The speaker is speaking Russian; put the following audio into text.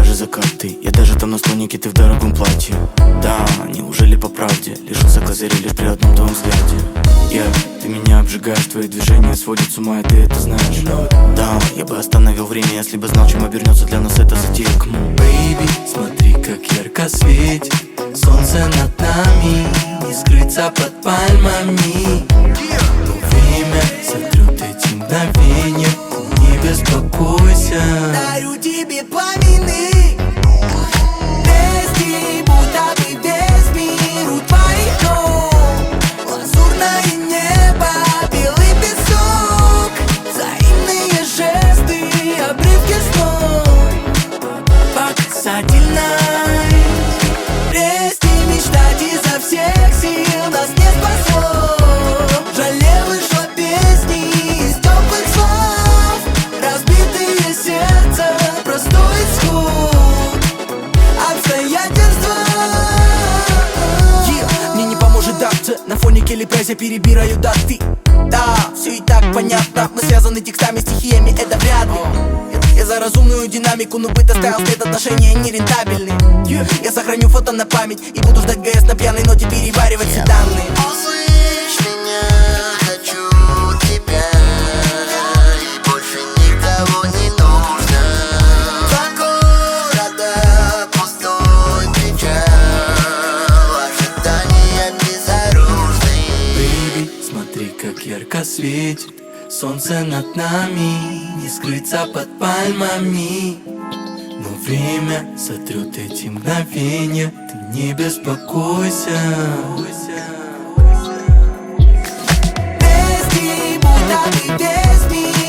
же закаты. Я даже там на слонике, ты в дорогом платье. Да, неужели по правде лишился козыря лишь при одном твоем взгляде? Ты меня обжигаешь, твои движения сводят с ума, и ты это знаешь. Да, я бы остановил время, если бы знал, чем обернется для нас эта затея. Бэйби, смотри, как ярко светит солнце над нами, не скрыться под пальмами. Но время сотрет эти мгновения, не беспокойся. Дарю тебе пламенный песни, будто бы весь мир у твоих ног. Лазурное небо, белый песок, взаимные жесты, обрывки снов. Показательной песни мечтать изо всех сил нас не спасло. Жале вышло песни из теплых слов, разбитые сердца, простой исход обстоятельства. Мне не поможет даться, на фоне келепресс я перебираю даты. Да, все и так понятно, мы связаны текстами, стихиями, это вряд ли. Я за разумную динамику, но быт оставил след, отношения нерентабельны. Я сохраню фото на память и буду ждать ГС на пьяной ноте, переваривать все данные. Услышь меня, хочу тебя, и больше никого не нужно. Два города, пустой печаль, ожидания безоружный. Бэйби, смотри, как ярко светит солнце над нами, не скрыться под пальмами. Но время сотрет эти мгновения, ты не беспокойся. Песни, будто бы весь мир